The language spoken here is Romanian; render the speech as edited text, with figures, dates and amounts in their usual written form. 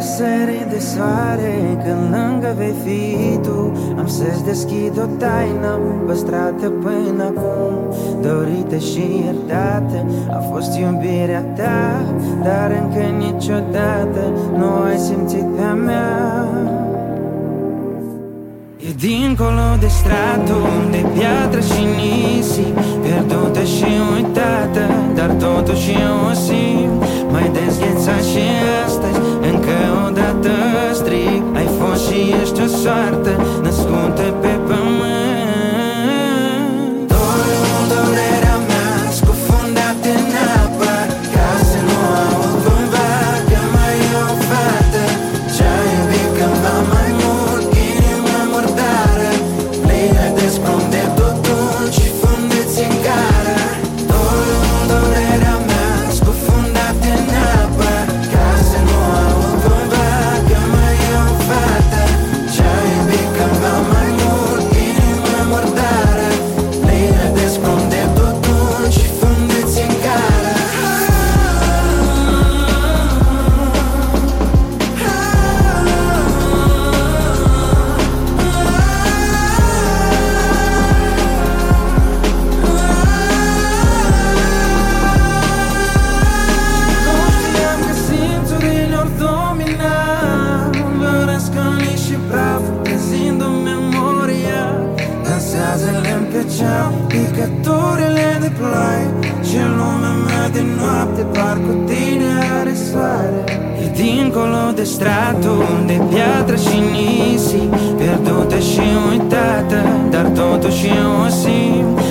sări de soare, când lângă vei fi tu, am să-ți deschid o taină păstrată până acum, dorită și iertată. A fost iubirea ta, dar încă niciodată nu ai simțit pe-a mea. E dincolo de stratul de piatră și nisip, pierdută și uitată, dar totuși eu o simt. Mai dezghețat și astăzi, încă o dată strig, ai fost și ești o soartă născută pe pământ. Durerea mea scufundată în apă, ca să nu aud cumva că mai e o fată ce-a iubit cândva mai mult, inima murdară, plină de scrum de tutun și fundeți în gară. Durerea mea scufundată în apă, ca să nu aud cumva că mai e o fată ce-a iubit cândva mai mult, inima murdară, plină de scrum de tutun și fundeți în gară. Nu știam că simțurile ori domina, răscălni și praf, prezindu-mi memoria. Dansează lemn pe ceam, picăturile de ploaie, și lumea mea de noapte parcă cu tine are soare. E dincolo de stratul de piatră și nisip, pierdută și uitată, dar totuși eu o simt.